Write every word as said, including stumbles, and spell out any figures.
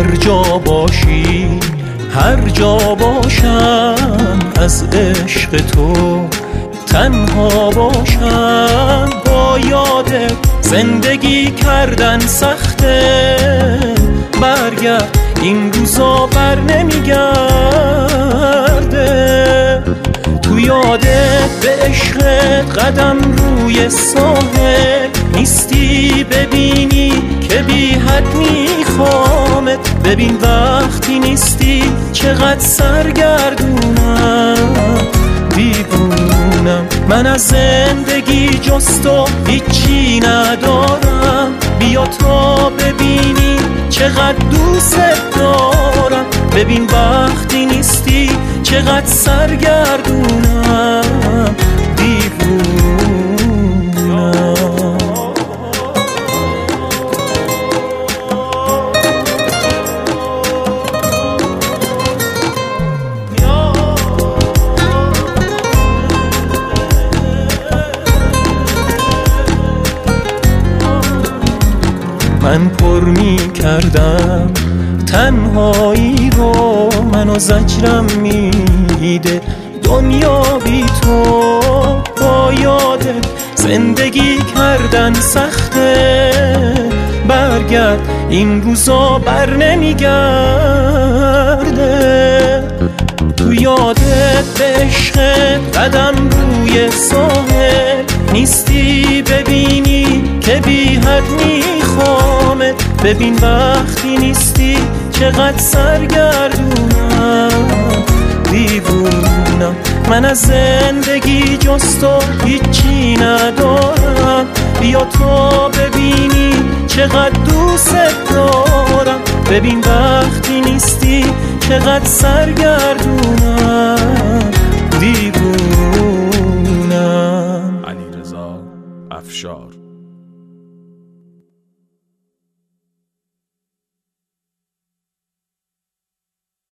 هر جا باشی هر جا باشم از عشق تو تنها باشم. با یادت زندگی کردن سخته، برگرد این روزا بر نمیگرده. تو یادت به عشقت قدم روی ساحل نیستی، ببینی که بی حد میخوامت. ببین وقتی نیستی چقدر سرگردونم، دیوونم. من از زندگی جز تو هیچی ندارم، بیا تا ببینی چقدر دوست دارم. ببین وقتی نیستی چقدر سرگردونم، دیوونم. من پر می کردم تنهایی رو، منو زجرم میده دنیا بی تو. با یادت زندگی کردن سخته، برگرد این روزا بر نمیگرده. تو یادت به عشقت قدم روی ساحل نیستی، ببینی که بی حد میخوامت. ببین وقتی نیستی چقدر سرگردونم، دیوونم. من از زندگی جز تو هیچی ندارم، بیا تا ببینی چقدر دوست دارم. ببین وقتی نیستی چقدر سرگردونم،